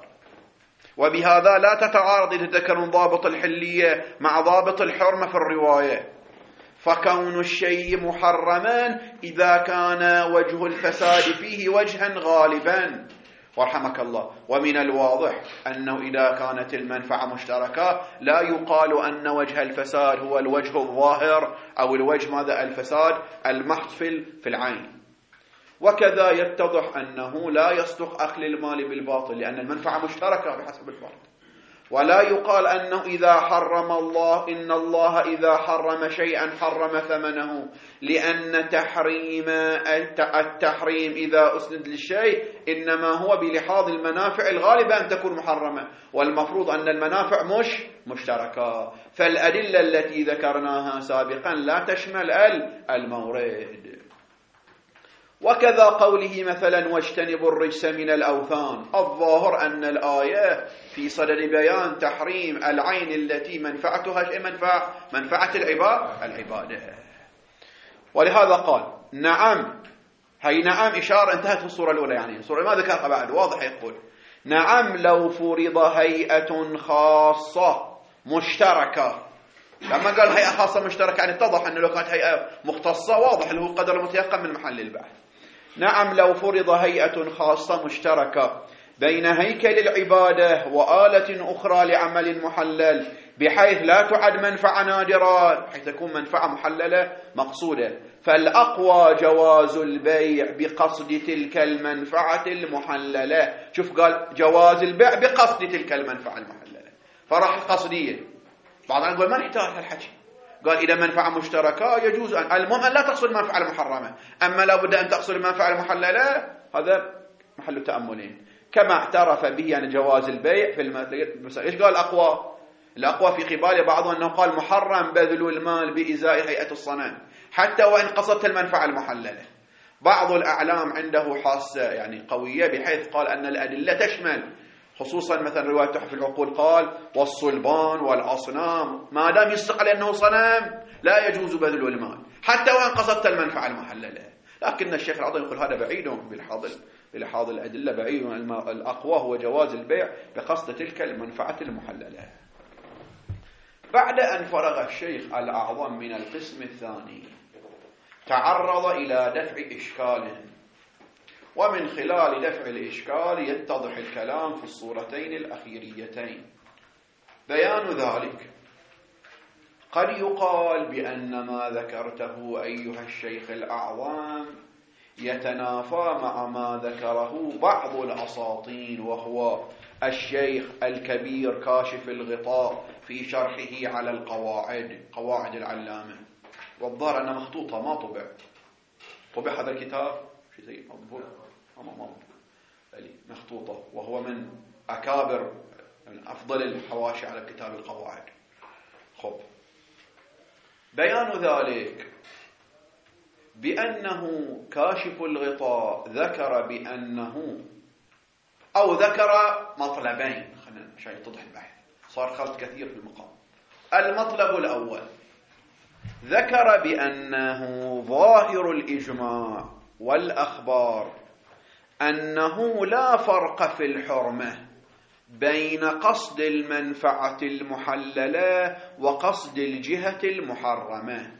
وبهذا لا تتعارض تذكرون ضابط الحلية مع ضابط الحرمة في الرواية، فكون الشيء محرما إذا كان وجه الفساد فيه وجها غالبا. ورحمك الله. ومن الواضح أنه إذا كانت المنفعة مشتركة لا يقال أن وجه الفساد هو الوجه الظاهر أو الوجه ماذا الفساد المحض في العين. وكذا يتضح أنه لا يصدق أكل المال بالباطل لأن المنفعة مشتركة بحسب الفرد. ولا يقال أنه إذا حرم الله إن الله إذا حرم شيئا حرم ثمنه، لأن تحريم التحريم إذا أسند للشيء إنما هو بلحاظ المنافع الغالبة أن تكون محرمة، والمفروض أن المنافع مش مشتركة. فالأدلة التي ذكرناها سابقا لا تشمل المورد. وكذا قوله مثلا واجتنبوا الرجس من الأوثان، الظاهر أن الآية في صدد بيان تحريم العين التي منفعتها منفعة, منفعة العبادة. ولهذا قال نعم، هي نعم إشارة انتهت في الصورة الأولى، يعني الصورة ما ذكرها بعد واضح يقول نعم لو فرض هيئة خاصة مشتركة. لما قال هيئة خاصة مشتركة يعني اتضح أنه لو كانت هيئة مختصة واضح اللي هو قدر المتيقن من محل البحث. نعم لو فرض هيئة خاصة مشتركة بين هيكل العبادة وآلة أخرى لعمل محلل بحيث لا تعد منفعة نادرة، بحيث تكون منفعة محللة مقصودة، فالأقوى جواز البيع بقصد تلك المنفعة المحللة. شوف قال جواز البيع بقصد تلك المنفعة المحللة، فراح القصدية. بعضنا يقول ما نحتاج هالحكي، قال إذا منفعة مشتركة يجوز أن المهم أن لا تقصد المنفعة المحرمة، أما لا بد أن تقصد المنفعة المحللة هذا محل تأملين، كما اعترف به يعني جواز البيع في المسألة. إيش قال الأقوى؟ الأقوى في قبال بعضهم أنه قال محرم بذل المال بإزاء هيئة الصنم حتى وإن قصدت المنفعة المحللة. بعض الأعلام عنده حاسة يعني قوية بحيث قال أن الأدلة تشمل، خصوصا مثلا رواية تحف العقول قال والصلبان والأصنام ما دام يصدق على أنه صنم لا يجوز بذل المال حتى وإن قصدت المنفعة المحللة. لكن الشيخ العظيم يقول هذا بعيد بالحاضر بلحاظ الأدلة، بعيد. الأقوى هو جواز البيع بقصد تلك المنفعة المحللة. بعد أن فرغ الشيخ الأعظم من القسم الثاني تعرض إلى دفع إشكال، ومن خلال دفع الإشكال يتضح الكلام في الصورتين الأخيريتين. بيان ذلك قد يقال بأن ما ذكرته أيها الشيخ الأعظم يتنافى مع ما ذكره بعض الأساطين، وهو الشيخ الكبير كاشف الغطاء في شرحه على القواعد، قواعد العلامة. والظاهر أنها مخطوطة ما طبع طبع هذا الكتاب شيء زي مضبوط أما ما مخطوطة، وهو من أكابر من أفضل الحواشي على كتاب القواعد. خب بيان ذلك بأنه كاشف الغطاء ذكر بأنه أو ذكر مطلبين، خلينا عشان يتضح البحث، صار خلط كثير في المقام. المطلب الأول ذكر بأنه ظاهر الإجماع والأخبار أنه لا فرق في الحرمة بين قصد المنفعة المحللة وقصد الجهة المحرمة،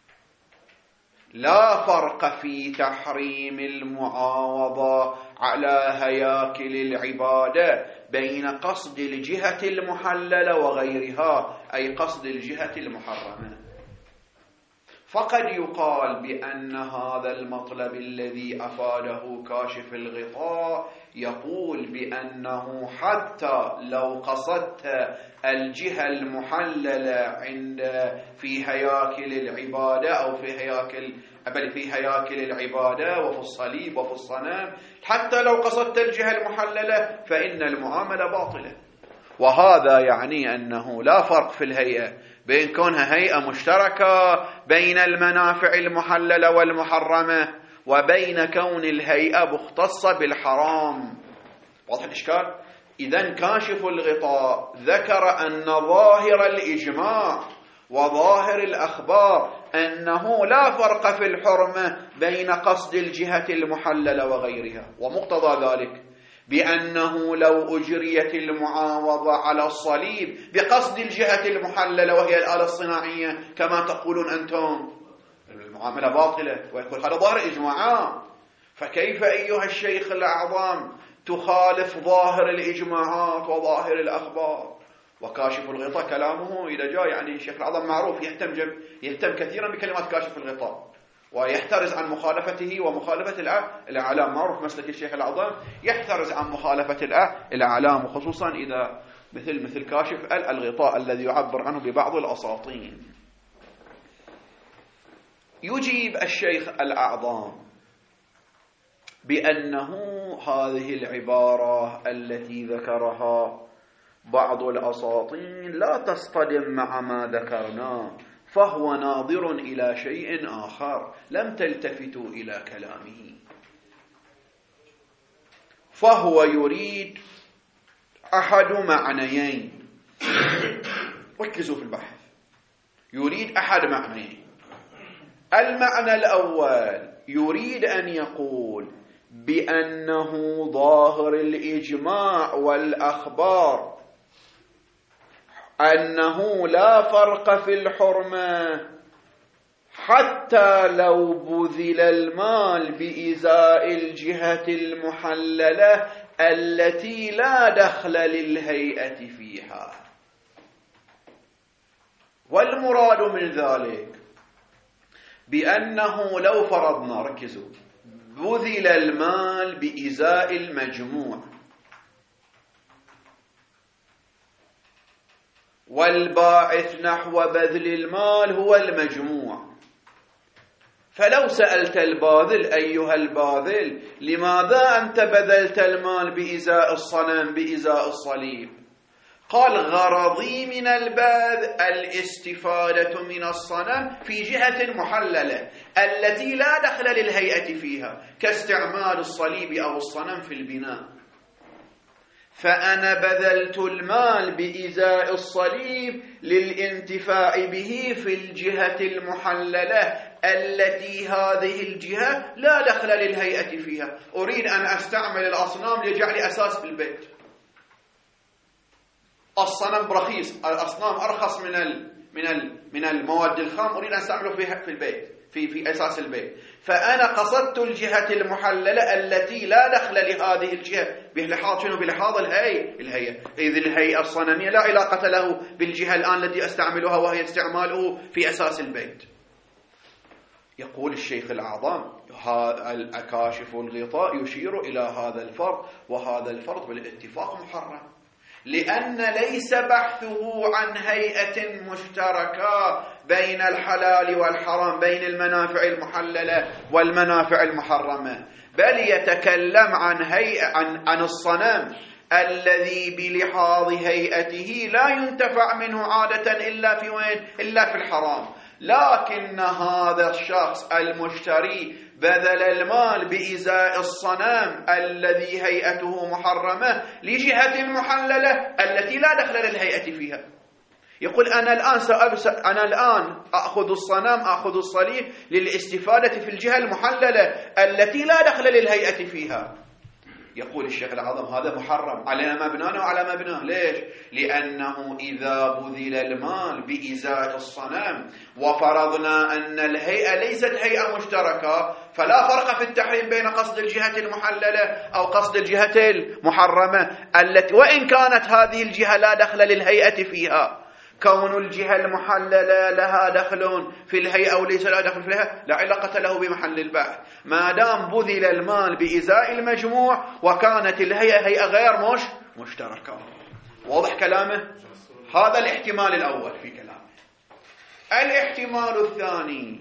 لا فرق في تحريم المعاوضة على هياكل العبادة بين قصد الجهة المحللة وغيرها، أي قصد الجهة المحرمة. فقد يقال بأن هذا المطلب الذي أفاده كاشف الغطاء يقول بأنه حتى لو قصدت الجهة المحللة عند في هياكل العبادة أو في هياكل بل في هياكل العبادة وفي الصليب وفي الصنم، حتى لو قصدت الجهة المحللة فإن المعاملة باطلة. وهذا يعني أنه لا فرق في الهيئة بين كونها هيئة مشتركة بين المنافع المحللة والمحرمة وبين كون الهيئة مختصة بالحرام. واضح الإشكال؟ إذن كاشف الغطاء ذكر أن ظاهر الإجماع وظاهر الأخبار أنه لا فرق في الحرمة بين قصد الجهة المحللة وغيرها، ومقتضى ذلك بأنه لو أجريت المعاوضة على الصليب بقصد الجهة المحللة وهي الآلة الصناعية كما تقولون أنتم المعاملة باطلة، ويقول هذا ظاهر إجماعات. فكيف أيها الشيخ الأعظم تخالف ظاهر الإجماعات وظاهر الأخبار؟ وكاشف الغطاء كلامه إذا جاء يعني الشيخ الأعظم معروف يهتم جب يهتم كثيرا بكلمات كاشف الغطاء ويحترز عن مخالفته ومخالفة الأعلام. معروف مسلك الشيخ الأعظم يحترز عن مخالفة الأعلام، وخصوصا إذا مثل مثل كاشف الغطاء الذي يعبر عنه ببعض الأساطين. يجيب الشيخ الأعظم بأنه هذه العبارة التي ذكرها بعض الأساطين لا تصطدم مع ما ذكرناه، فهو ناظر إلى شيء آخر لم تلتفتوا إلى كلامه، فهو يريد أحد معنيين. ركزوا في البحث. يريد أحد معنيين. المعنى الأول يريد أن يقول بأنه ظاهر الإجماع والأخبار أنه لا فرق في الحرمة حتى لو بذل المال بإزاء الجهة المحللة التي لا دخل للهيئة فيها. والمراد من ذلك بأنه لو فرضنا، ركزوا، بذل المال بإزاء المجموع، والباعث نحو بذل المال هو المجموع، فلو سألت الباذل أيها الباذل لماذا أنت بذلت المال بإزاء الصنم بإزاء الصليب؟ قال غرضي من البذل الاستفادة من الصنم في جهة محللة التي لا دخل للهيئة فيها، كاستعمال الصليب أو الصنم في البناء، فأنا بذلت المال بإزاء الصليب للانتفاع به في الجهة المحللة التي هذه الجهة لا دخل للهيئة فيها. أريد أن أستعمل الأصنام لجعل أساس في البيت، الصنم برخيص، الأصنام أرخص من ال من ال من المواد الخام، أريد أن أستعمله في في البيت في في أساس البيت، فأنا قصدت الجهة المحللة التي لا دخل لهذه الجهة بلحاظ شنو؟ بلحاظ الهيئة الهيئة إذ الهيئة الصنمية لا علاقة له بالجهة الآن التي أستعملها وهي استعماله في أساس البيت. يقول الشيخ الأعظم الكاشف الغطاء يشير إلى هذا الفرض، وهذا الفرض بالاتفاق محرم، لأن ليس بحثه عن هيئة مشتركة بين الحلال والحرام، بين المنافع المحللة والمنافع المحرمة، بل يتكلم عن هيئة عن, عن الصنم الذي بلحاظ هيئته لا ينتفع منه عادة إلا في وين؟ إلا في الحرام، لكن هذا الشخص المشتري بذل المال بإزاء الصنم الذي هيئته محرمة لجهة محللة التي لا دخل للهيئة فيها. يقول أنا الآن سأبس... أنا الآن أخذ الصنم أخذ الصليب للاستفادة في الجهة المحللة التي لا دخل للهيئة فيها. يقول الشيخ العظم هذا محرم على مبناه وعلى مبناه. ليش؟ لأنه إذا بذل المال بإزاء الصنم وفرضنا أن الهيئة ليست هيئة مشتركة، فلا فرق في التحريم بين قصد الجهة المحللة أو قصد الجهة المحرمة التي وإن كانت هذه الجهة لا دخل للهيئة فيها. كون الجهة المحللة لها دخل في الهيئة أو ليس لها دخل في الهيئة لا علاقة له بمحل البحث، ما دام بذل المال بإزاء المجموع وكانت الهيئة هيئة غير مش مشتركة. واضح كلامه؟ هذا الاحتمال الأول في كلامه. الاحتمال الثاني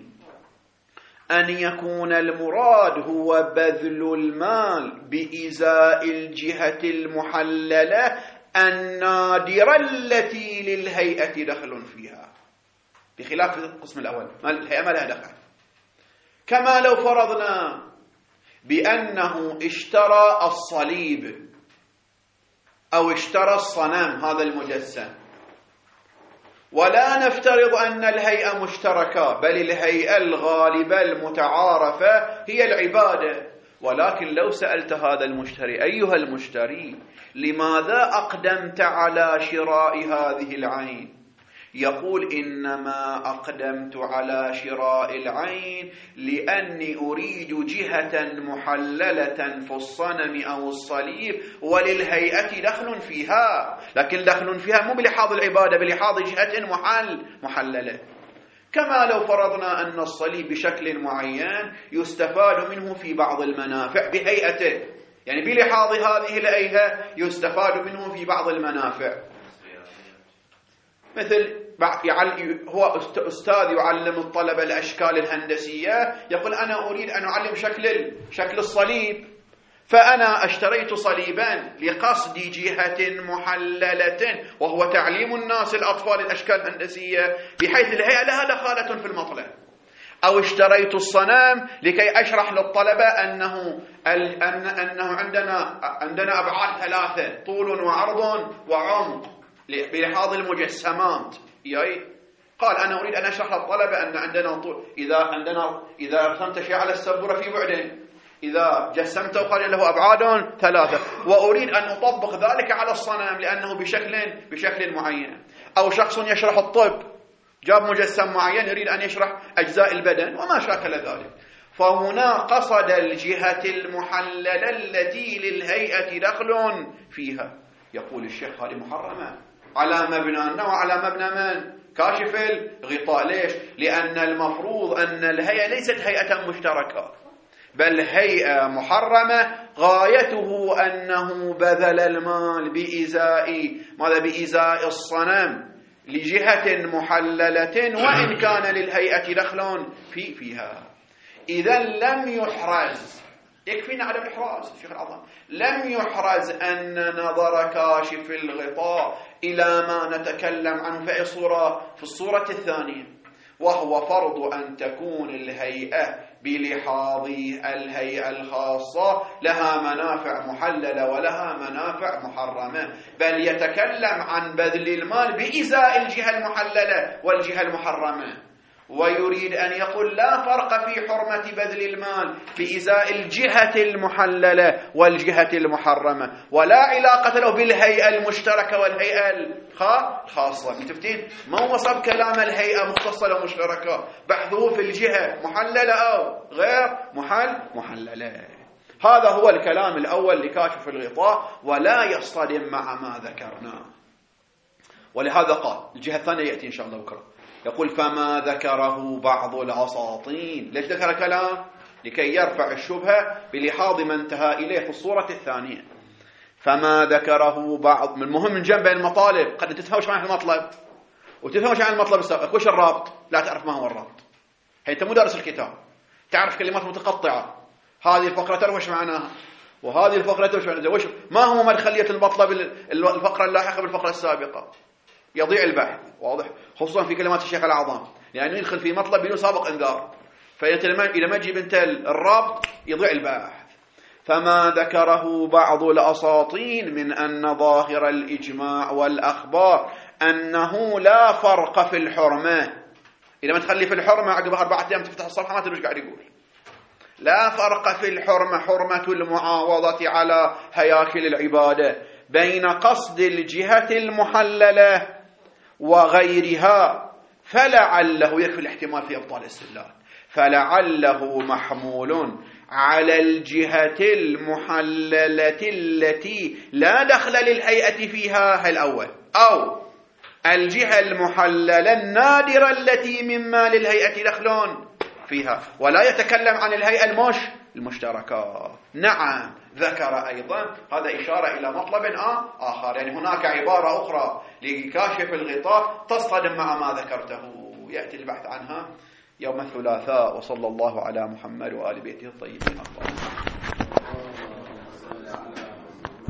أن يكون المراد هو بذل المال بإزاء الجهة المحللة النادرة التي للهيئة دخل فيها، بخلاف القسم الأول الهيئة ما لها دخل. كما لو فرضنا بأنه اشترى الصليب أو اشترى الصنم هذا المجسم، ولا نفترض أن الهيئة مشتركة، بل الهيئة الغالبة المتعارفة هي العبادة. ولكن لو سألت هذا المشتري أيها المشتري لماذا أقدمت على شراء هذه العين؟ يقول إنما أقدمت على شراء العين لأني أريد جهة محللة في الصنم أو الصليب وللهيئة دخل فيها، لكن دخل فيها مو بلحاظ العبادة، بلحاظ جهة محل محللة. كما لو فرضنا أن الصليب بشكل معين يستفاد منه في بعض المنافع بهيئته، يعني بلحاظ هذه الهيئة يستفاد منه في بعض المنافع، مثل هو أستاذ يعلم الطلبة الأشكال الهندسية، يقول أنا أريد أن أعلم شكل شكل الصليب، فأنا اشتريت صليبا لقصد جهة محللة وهو تعليم الناس الأطفال الأشكال الهندسية بحيث الهيئة لها دخالة في المطلب. أو اشتريت الصنم لكي أشرح للطلبة أنه أن أنه عندنا عندنا أبعاد ثلاثة، طول وعرض وعمق بلحاظ المجسمات. ياي قال أنا أريد أن أشرح للطلبة أن عندنا طول، إذا عندنا إذا رسمت شيء على السبورة في بعدين، إذا جسمته قال له أبعاد ثلاثة، وأريد أن أطبق ذلك على الصنم لأنه بشكل بشكل معين. أو شخص يشرح الطب جاب مجسم معين يريد أن يشرح أجزاء البدن وما شاكل ذلك، فهنا قصد الجهة المحللة التي للهيئة دخل فيها. يقول الشيخ هذه محرمة على مبنى وعلى مبنى من؟ كاشف الغطاء. ليش؟ لأن المفروض أن الهيئة ليست هيئة مشتركة، بل هيئة محرمة غايته أنه بذل المال بإزاء ماذا؟ بإزاء الصنم لجهة محللة وإن كان للهيئة دخل في فيها. إذا لم يحرز، يكفينا عدم الإحراز الشيخ العظام، لم يحرز أن نظر كاشف الغطاء إلى ما نتكلم عنه في الصورة في الصورة الثانية، وهو فرض أن تكون الهيئة بلحاظ الهيئة الخاصة لها منافع محللة ولها منافع محرمة، بل يتكلم عن بذل المال بإزاء الجهة المحللة والجهة المحرمة، ويريد أن يقول لا فرق في حرمة بذل المال بإزاء الجهة المحللة والجهة المحرمة، ولا علاقة له بالهيئة المشتركة والهيئة الخاصة. متفتين؟ ما وصف كلام الهيئة مختصة ومشتركة، بحثه في الجهة محللة أو غير محل محللة. هذا هو الكلام الأول لكاشف الغطاء، ولا يصطدم مع ما ذكرناه. ولهذا قال الجهة الثانية يأتي إن شاء الله بكرة، يقول فما ذكره بعض الأساطين. ليش ذكر كلام؟ لكي يرفع الشبهة بلحاظ ما انتهى إليه في الصورة الثانية. فما ذكره بعض، من مهم من جنب المطالب، قد تفهمش عن المطلب وتفهمش عن المطلب السابق. وش الرابط؟ لا تعرف ما هو الرابط. هي أنت مو دارس الكتاب، تعرف كلمات متقطعة، هذه الفقرة تعرف وش معناها وهذه الفقرة تعرف وش معناها. وش ما هو مدخلية المطلب الفقرة اللاحقة بالفقرة السابقة؟ يضيع البحث. واضح؟ خصوصا في كلمات الشيخ الأعظم، لأنه يعني يدخل في مطلب بدون سابق انذار، فإذا ما تجيب انت الرابط يضيع البحث. فما ذكره بعض الأساطين من أن ظاهر الإجماع والأخبار أنه لا فرق في الحرمة. إذا ما تخلي في الحرمة عقب أربعة أيام تفتح الصفحة ما تدري ايش قاعد يقول. لا فرق في الحرمة، حرمة المعاوضة على هياكل العبادة، بين قصد الجهة المحللة وغيرها، فلعله يكفي الاحتمال في إبطال الاستدلال، فلعله محمول على الجهة المحللة التي لا دخل للهيئة فيها الأول، أو الجهة المحللة النادرة التي مما للهيئة دخل فيها، ولا يتكلم عن الهيئة المش المشتركة. نعم ذكر أيضا، هذا إشارة إلى مطلب آخر، يعني هناك عبارة أخرى لكاشف الغطاء تصطدم مع ما ذكرته، يأتي البحث عنها يوم الثلاثاء. وصلى الله على محمد وآل بيته الطيبين الطاهرين.